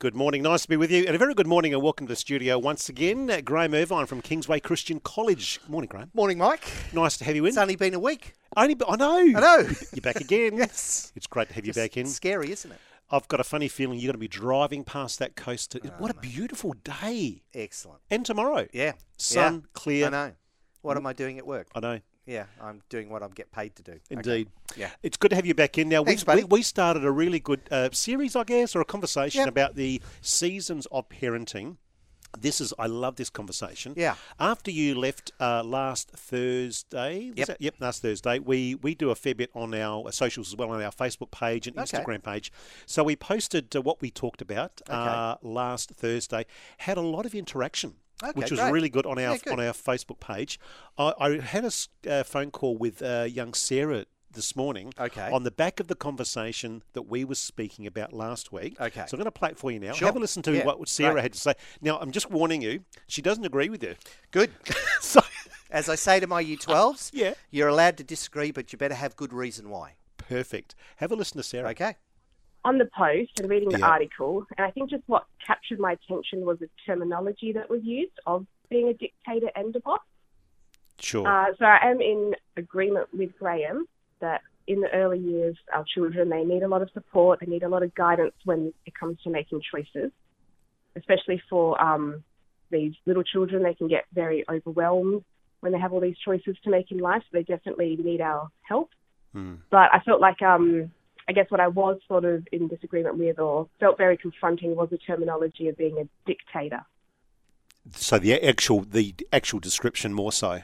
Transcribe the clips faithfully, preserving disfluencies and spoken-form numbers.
Good morning. Nice to be with you. And a very good morning and welcome to the studio once again. Uh, Graham Irvine from Kingsway Christian College. Morning, Graham. Morning, Mike. Nice to have you in. It's only been a week. Only, I know. I know. You're back again. Yes. It's great to have Just you back in. Scary, isn't it? I've got a funny feeling you're going to be driving past that coast. To, Oh, what a mate. beautiful day. Excellent. And tomorrow. Yeah. Sun, yeah. clear. I know. What am I doing at work? I know. Yeah, I'm doing what I get paid to do. Indeed. Okay. Yeah. It's good to have you back in. Now, Thanks, we, buddy. we, we started a really good uh, series, I guess, or a conversation Yep. about the seasons of parenting. This is, I love this conversation. Yeah. After you left uh, last Thursday, was Yep. that? Yep, last Thursday, we, we do a fair bit on our socials as well, on our Facebook page and Okay. Instagram page. So we posted uh, what we talked about Okay. uh, last Thursday, had a lot of interaction. Okay, which was great. really good on our Yeah, good. on our Facebook page. I, I had a s- uh, phone call with uh, young Sarah this morning Okay. on the back of the conversation that we were speaking about last week. Okay. So I'm going to play it for you now. Sure. Have a listen to Yeah, what Sarah great. had to say. Now, I'm just warning you, she doesn't agree with you. Good. So, As I say to my Year twelves, yeah, you're allowed to disagree, but you better have good reason why. perfect. Have a listen to Sarah. Okay. On the post and reading the Yeah. article, and I think just what captured my attention was the terminology that was used of being a dictator and a boss. Sure. Uh, so I am in agreement with Graham that in the early years, our children, they need a lot of support, they need a lot of guidance when it comes to making choices, especially for um, these little children. They can get very overwhelmed when they have all these choices to make in life, so they definitely need our help. Hmm. But I felt like, um, I guess what I was sort of in disagreement with or felt very confronting was the terminology of being a dictator. So the actual the actual description more so.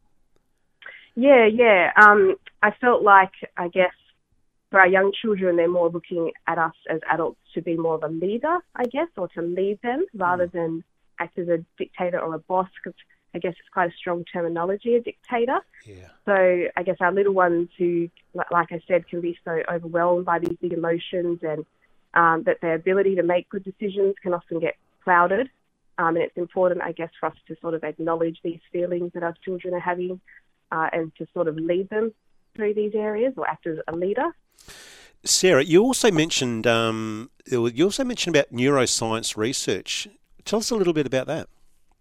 Yeah, yeah. Um, I felt like, I guess, for our young children, they're more looking at us as adults to be more of a leader, I guess, or to lead them rather than act as a dictator or a boss, because I guess it's quite a strong terminology, a dictator. Yeah. So I guess our little ones who, li- like I said, can be so overwhelmed by these big emotions and um, that their ability to make good decisions can often get clouded. Um, and it's important, I guess, for us to sort of acknowledge these feelings that our children are having uh, and to sort of lead them through these areas or act as a leader. Sarah, you also mentioned um, you also mentioned about neuroscience research. Tell us a little bit about that.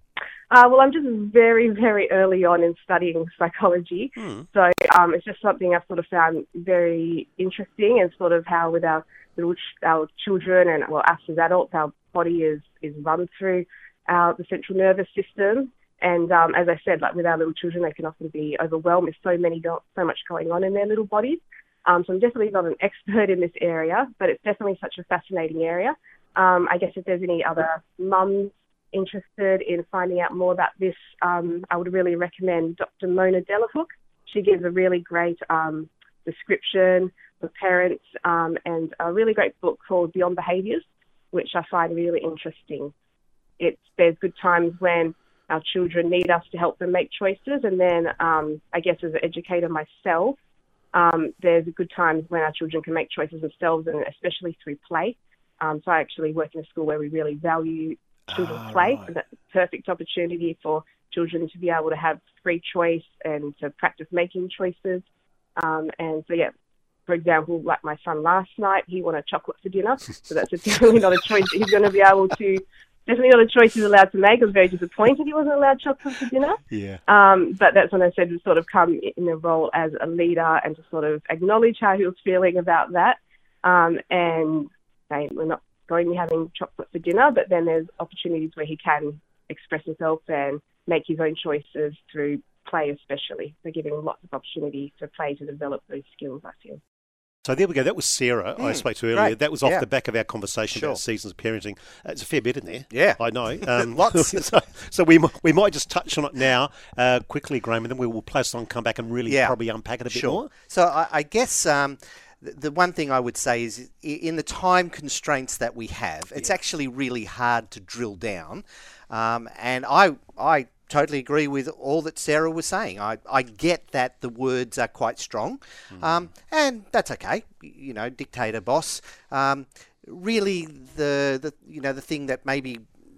Uh, well, I'm just very, very early on in studying psychology. Hmm. So um, it's just something I've sort of found very interesting, and sort of how with our little ch- our children and, well, us as adults, our body is, is run through our, the central nervous system. And um, as I said, like with our little children, they can often be overwhelmed with so many, go- so much going on in their little bodies. Um, so I'm definitely not an expert in this area, but it's definitely such a fascinating area. Um, I guess if there's any other mums interested in finding out more about this, um, I would really recommend Doctor Mona Delahook. She gives a really great um, description for parents um, and a really great book called Beyond Behaviours, which I find really interesting. It's, there's good times when our children need us to help them make choices, and then um, I guess as an educator myself, um, there's good times when our children can make choices themselves, and especially through play. Um, so I actually work in a school where we really value children's Ah, play, right. and that's a perfect opportunity for children to be able to have free choice and to practice making choices. Um, and so, yeah, for example, like my son last night, he wanted chocolate for dinner, so that's definitely not a choice that he's going to be able to, definitely not a choice he's allowed to make. I was very disappointed he wasn't allowed chocolate for dinner. Yeah. Um, but that's when I said to sort of come in a role as a leader and to sort of acknowledge how he was feeling about that. Um, and say, we're not going to be having chocolate for dinner, but then there's opportunities where he can express himself and make his own choices through play especially. So giving lots of opportunity for play to develop those skills, I feel. So there we go. That was Sarah I Mm, spoke to earlier. great. That was off Yeah. the back of our conversation Sure. about seasons of parenting. Uh, It's a fair bit in there. Yeah. I know. Um, Lots. so so we, mi- we might just touch on it now uh, quickly, Graham, and then we will plus on, come back and really Yeah. probably unpack it a bit Sure. more. So I, I guess um, the, the one thing I would say is i- in the time constraints that we have, it's actually really hard to drill down. Um, and I I totally agree with all that Sarah was saying. I, I get that the words are quite strong, um, and that's okay. You know, dictator, boss. Um, really, the, the you know the thing that maybe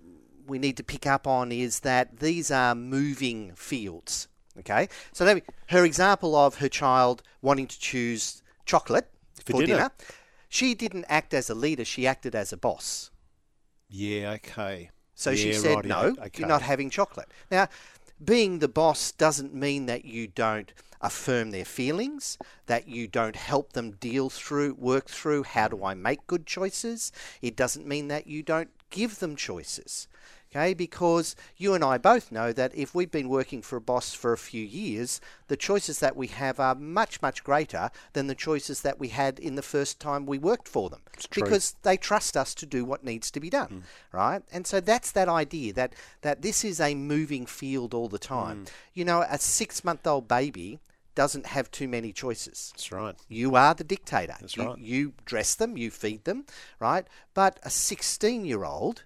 we need to pick up on is that these are moving fields. Okay, so that, her example of her child wanting to choose chocolate For for, dinner. dinner, she didn't act as a leader; she acted as a boss. Yeah, okay. So yeah, she said, rightio, no, okay. you're not having chocolate. Now, being the boss doesn't mean that you don't affirm their feelings, that you don't help them deal through, work through, how do I make good choices? It doesn't mean that you don't give them choices. Okay, because you and I both know that if we've been working for a boss for a few years, the choices that we have are much, much greater than the choices that we had in the first time we worked for them. It's true. Because they trust us to do what needs to be done, mm. right? And so that's that idea that, that this is a moving field all the time. Mm. You know, a six-month-old baby doesn't have too many choices. That's right. You are the dictator. That's you, right. You dress them, you feed them, right? But a sixteen-year-old...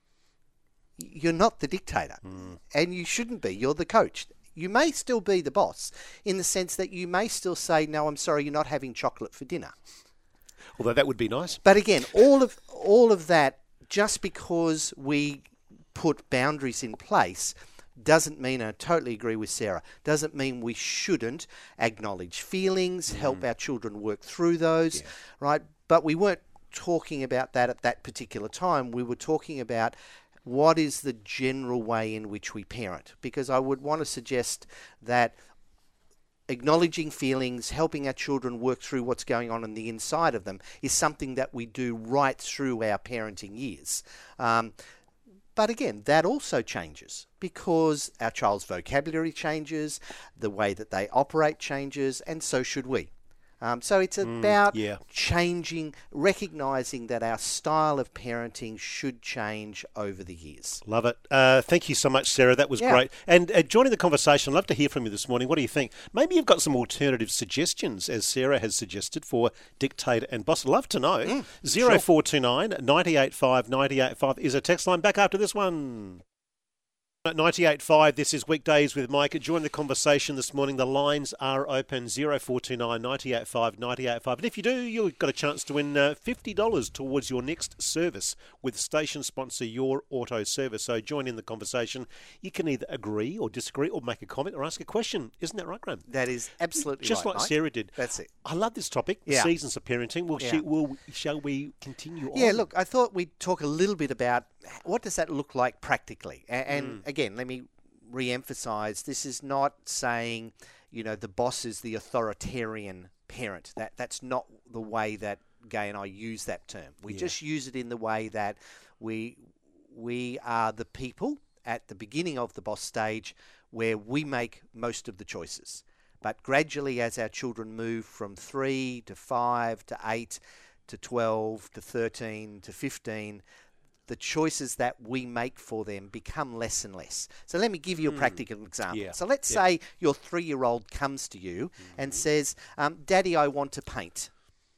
you're not the dictator, mm. and you shouldn't be. You're the coach. You may still be the boss in the sense that you may still say, no, I'm sorry, you're not having chocolate for dinner. Although that would be nice. But again, all of all of that, just because we put boundaries in place, doesn't mean, and I totally agree with Sarah, doesn't mean we shouldn't acknowledge feelings, mm. help our children work through those, yeah. right? But we weren't talking about that at that particular time. We were talking about what is the general way in which we parent? Because I would want to suggest that acknowledging feelings, helping our children work through what's going on on the inside of them is something that we do right through our parenting years. Um, but again, that also changes because our child's vocabulary changes, the way that they operate changes, and so should we. Um, so it's about mm, yeah. changing, recognising that our style of parenting should change over the years. Love it. Uh, thank you so much, Sarah. That was yeah. great. And uh, joining the conversation, I'd love to hear from you this morning. What do you think? Maybe you've got some alternative suggestions, as Sarah has suggested, for dictator and boss. I'd love to know. Mm, zero four two nine, nine eight five, nine eight five is a text line. Back after this one. ninety-eight point five, this is Weekdays with Mike. Join the conversation this morning. The lines are open, zero four two nine, nine eight five, nine eight five. And if you do, you've got a chance to win uh, fifty dollars towards your next service with station sponsor Your Auto Service. So join in the conversation. You can either agree or disagree or make a comment or ask a question. Isn't that right, Graham? That is absolutely Just right, like Mike. Sarah did. That's it. I love this topic, yeah. seasons of parenting. Well, yeah. she, will, shall we continue on? Yeah, look, I thought we'd talk a little bit about what does that look like practically. And, and mm. again, let me re-emphasize, this is not saying, you know, the boss is the authoritarian parent. That That's not the way that Gay and I use that term. We yeah. just use it in the way that we we are the people at the beginning of the boss stage where we make most of the choices. But gradually, as our children move from three to five to eight to twelve to thirteen to fifteen, the choices that we make for them become less and less. So let me give you a practical mm. example. Yeah. So let's yeah. say your three-year-old comes to you mm-hmm. and says, um, Daddy, I want to paint.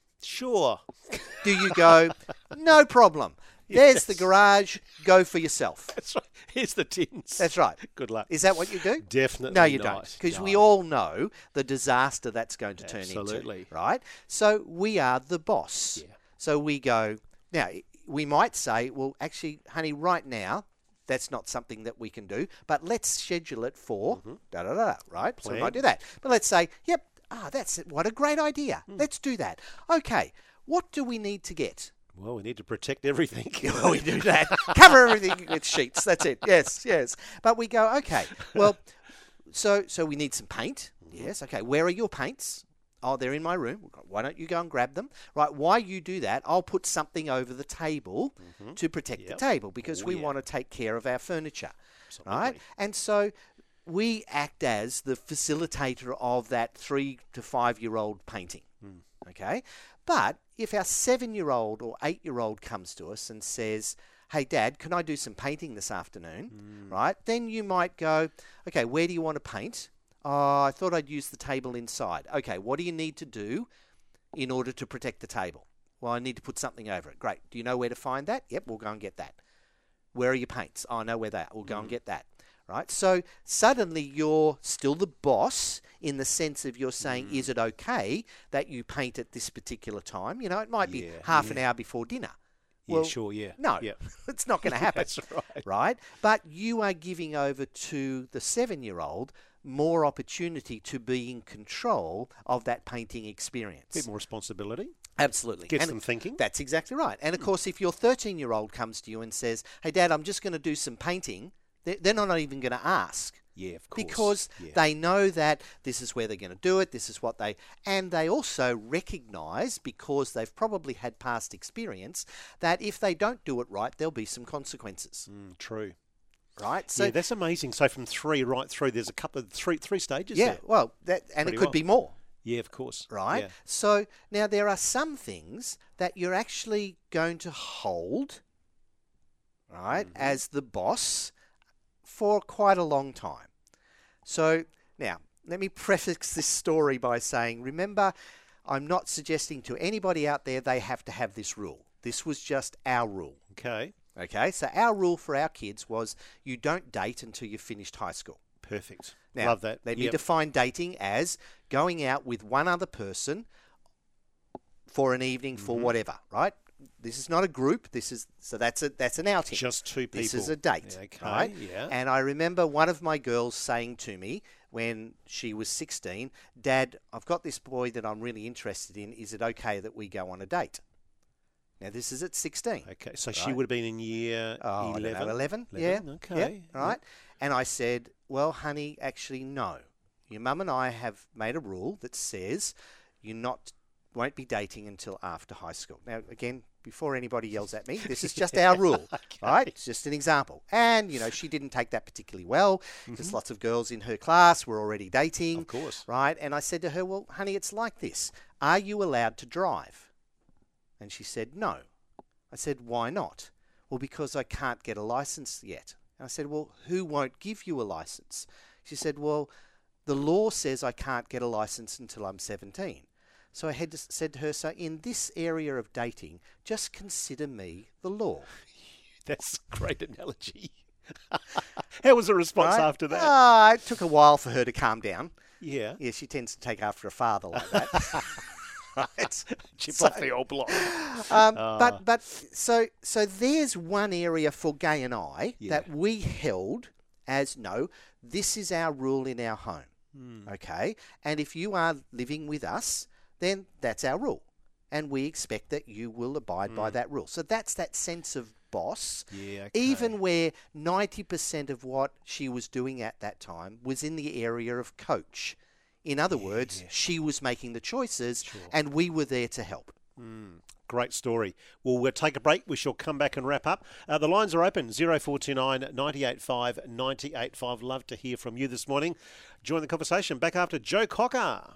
Sure. Do you go, no problem. There's yes. the garage. Go for yourself. That's right. Here's the tins. That's right. Good luck. Is that what you do? Definitely No, you not. don't. Because no. we all know the disaster that's going to Absolutely. turn into. Right? So we are the boss. Yeah. So we go, now, we might say, well, actually, honey, right now, that's not something that we can do, but let's schedule it for mm-hmm. da-da-da, right? Plan. So we might do that. But let's say, yep, ah, that's it. What a great idea. Mm. Let's do that. Okay, what do we need to get? Well, we need to protect everything. Well, we do that. Cover everything with sheets. That's it. Yes, yes. But we go, okay, well, so so we need some paint. Yes, okay. Where are your paints? Oh, they're in my room. Why don't you go and grab them? Right, while you do that, I'll put something over the table mm-hmm. to protect yep. the table because oh, we yeah. want to take care of our furniture. Absolutely. Right? And so we act as the facilitator of that three to five-year-old painting. Mm. Okay? But if our seven-year-old or eight-year-old comes to us and says, hey, Dad, can I do some painting this afternoon? Mm. Right? Then you might go, okay, where do you want to paint? Oh, I thought I'd use the table inside. Okay, what do you need to do in order to protect the table? Well, I need to put something over it. Great. Do you know where to find that? Yep, we'll go and get that. Where are your paints? Oh, I know where they are. We'll go mm. and get that. Right? So suddenly you're still the boss in the sense of you're saying, mm. is it okay that you paint at this particular time? You know, it might be yeah, half yeah. an hour before dinner. Yeah, well, sure, yeah. No, yeah. it's not going to happen. That's right. Right? But you are giving over to the seven-year-old more opportunity to be in control of that painting experience. A bit more responsibility. Absolutely. Gets And them thinking. That's exactly right. And of course, if your thirteen-year-old comes to you and says, "Hey, Dad, I'm just going to do some painting," they're, they're not even going to ask. Yeah, of course. Because yeah. they know that this is where they're going to do it, this is what they... And they also recognise, because they've probably had past experience, that if they don't do it right, there'll be some consequences. Mm, true. Right? So yeah, that's amazing. So from three right through, there's a couple of three three stages Yeah, there. well, that and Pretty it could well. be more. Yeah, of course. Right? Yeah. So now there are some things that you're actually going to hold, right, Mm-hmm. as the boss for quite a long time. So now, let me preface this story by saying, remember, I'm not suggesting to anybody out there they have to have this rule. This was just our rule. Okay. Okay, so our rule for our kids was you don't date until you've finished high school. Perfect. Now, Love that. They Yep. need to define dating as going out with one other person for an evening for Mm-hmm. whatever, right? This is not a group. This is so that's a that's an outing. Just two people. This is a date, Okay, right? yeah. And I remember one of my girls saying to me when she was sixteen, "Dad, I've got this boy that I'm really interested in. Is it okay that we go on a date?" Now this is at sixteen. Okay, so she Right. would have been in year Oh, I don't eleven. know, eleven, eleven? yeah. Okay. Yeah, right. And I said, well, honey, actually, no. Your mum and I have made a rule that says you're not, won't be dating until after high school. Now, again, before anybody yells at me, this is just our rule, right? It's just an example. And, you know, she didn't take that particularly well because lots of girls in her class were already dating. Of course. Right? And I said to her, well, honey, it's like this. Are you allowed to drive? And she said, no. I said, why not? Well, because I can't get a license yet. And I said, well, who won't give you a license? She said, well, the law says I can't get a license until I'm seventeen. So I had to, said to her, so in this area of dating, just consider me the law. That's a great analogy. How was the response Right? after that? Ah, it took a while for her to calm down. yeah. Yeah, she tends to take after a father like that. Right? Chip So- off the old block. Um, Ah. But but so so there's one area for Gay and I Yeah. that we held as no, this is our rule in our home. Hmm. Okay, and if you are living with us, then that's our rule, and we expect that you will abide by that rule. So that's that sense of boss. Yeah, okay. Even where ninety percent of what she was doing at that time was in the area of coach. In other words, she was making the choices, and we were there to help. Great story. Well, we'll take a break. We shall come back and wrap up. Uh, the lines are open, oh four two nine, nine eight five, nine eight five. Love to hear from you this morning. Join the conversation. Back after Joe Cocker.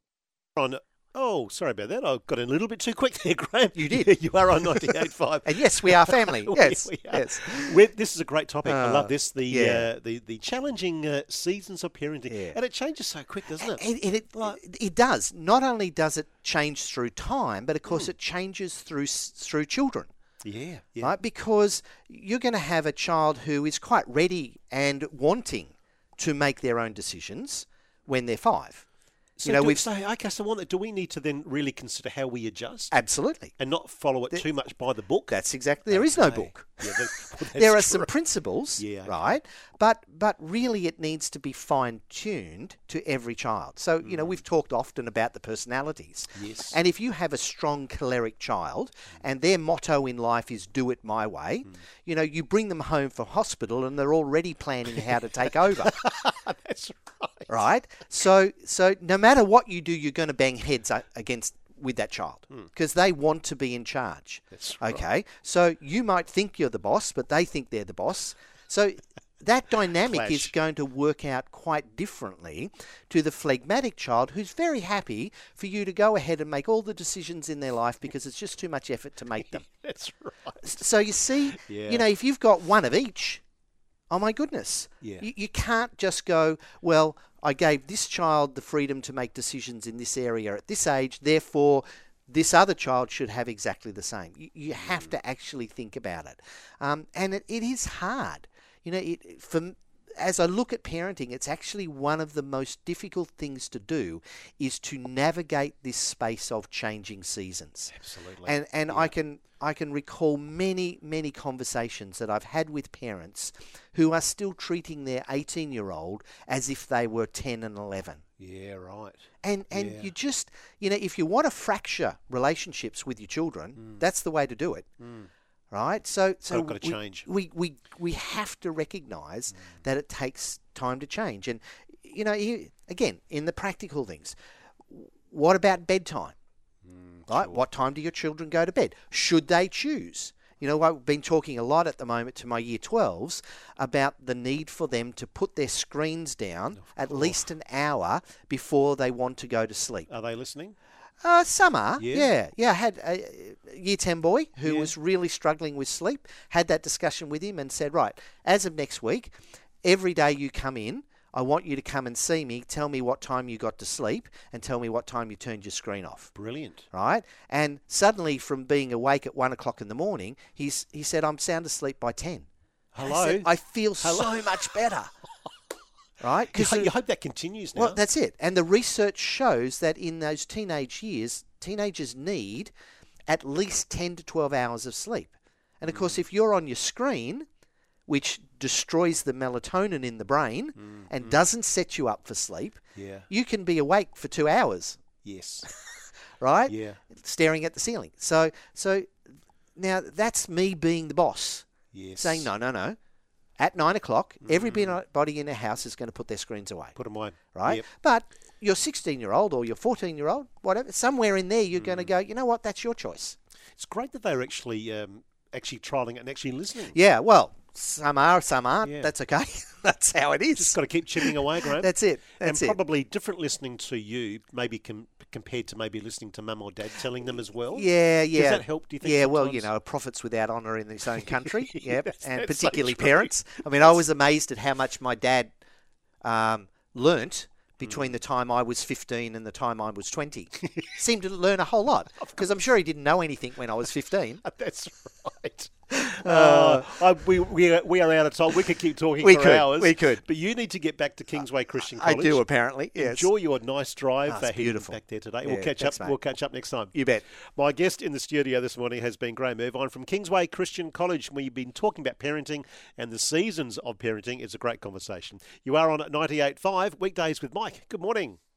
On, oh, sorry about that. I got in a little bit too quick there, Graham. You did. You are on ninety-eight point five. And yes, we are family. We- Yes, we are. yes. We're- this is a great topic. I Uh, love this. The yeah. uh, the the challenging uh, seasons of parenting, Yeah. and it changes so quick, doesn't it? It, it, it, Like- it does. Not only does it change through time, but of Hmm. course it changes through s- through children, yeah, yeah. right? Because you're going to have a child who is quite ready and wanting to make their own decisions when they're five. So you know, do, we've so okay. So, one, do we need to then really consider how we adjust absolutely. and not follow it too much by the book? That's exactly. There is no Okay. book. Yeah, that- well, that's There are true. some principles, Yeah, okay. right? But but really, it needs to be fine tuned to every child. So you know, we've talked often about the personalities. Mm. Yes. And if you have a strong choleric child and their motto in life is "do it my way," Mm. you know, you bring them home from hospital and they're already planning how to take over. That's right. Right? So so no matter what you do, you're going to bang heads a- against with that child because they want to be in charge. Hmm. That's right. Okay? So you might think you're the boss, but they think they're the boss. So that dynamic is Clash. going to work out quite differently to the phlegmatic child who's very happy for you to go ahead and make all the decisions in their life because it's just too much effort to make them. That's right. So you see, Yeah. you know, if you've got one of each, oh my goodness. Yeah. You, you can't just go, well, I gave this child the freedom to make decisions in this area at this age, therefore this other child should have exactly the same. You, you have to actually think about it. Um, and it, it is hard. You know, it, for, as I look at parenting, it's actually one of the most difficult things to do is to navigate this space of changing seasons. Absolutely. And and I can I can recall many many conversations that I've had with parents who are still treating their eighteen-year-old as if they were ten and eleven. Yeah, right. And and Yeah. you just, you know, if you want to fracture relationships with your children, Mm. that's the way to do it. Mm. Right? So so Got to we, change. we, we, we have to recognise Mm. that it takes time to change. And, you know, you, again, in the practical things, what about bedtime? Mm, Right? sure. What time do your children go to bed? Should they choose? You know, I've been talking a lot at the moment to my year twelves about the need for them to put their screens down at least an hour before they want to go to sleep. Are they listening? Uh, some are, Yeah. yeah. Yeah, I had a year ten boy who Yeah. was really struggling with sleep, had that discussion with him and said, right, as of next week, every day you come in, I want you to come and see me, tell me what time you got to sleep, and tell me what time you turned your screen off. Brilliant. Right? And suddenly, from being awake at one o'clock in the morning, he's he said, I'm sound asleep by ten. Hello? I, said, I feel Hello? so much better. Right? You, ho- the- you hope that continues now. well, that's it. And the research shows that in those teenage years, teenagers need at least ten to twelve hours of sleep. And of course, if you're on your screen, which destroys the melatonin in the brain Mm, and mm. doesn't set you up for sleep, Yeah. you can be awake for two hours, Yes. right? Yeah. Staring at the ceiling. So, so now that's me being the boss, Yes. saying, no, no, no. At nine o'clock, Mm. everybody in the house is going to put their screens away. Put them away. Right? Yep. But your sixteen-year-old or your fourteen-year-old, whatever, somewhere in there you're going to go, you know what, that's your choice. It's great that they're actually um, actually trialling it and actually listening. Yeah, well, some are, some aren't. Yeah. That's okay. That's how it is. Just got to keep chipping away, Graham. That's it. That's and it. probably different listening to you, maybe com- compared to maybe listening to mum or dad telling them as well. Yeah, yeah. Does that help, do you think? Yeah, well, you sometimes? know, profits without honour in his own country. Yep. That's- And that's so particularly true. parents. I mean, I was amazed at how much my dad um, learnt between Mm. the time I was fifteen and the time I was twenty. Seemed to learn a whole lot because I'm sure he didn't know anything when I was fifteen. That's right. Uh, I, we, we, are, we are out of time. We could keep talking We for could, hours. we could. But you need to get back to Kingsway Christian I College. do, apparently. Yes. Enjoy your nice drive Ah, it's uh, heading beautiful. back there today. Yeah, we'll catch thanks, up. mate. We'll catch up next time. You bet. My guest in the studio this morning has been Graham Irvine from Kingsway Christian College. We've been talking about parenting and the seasons of parenting. It's a great conversation. You are on at ninety-eight point five, weekdays with Mike. Good morning.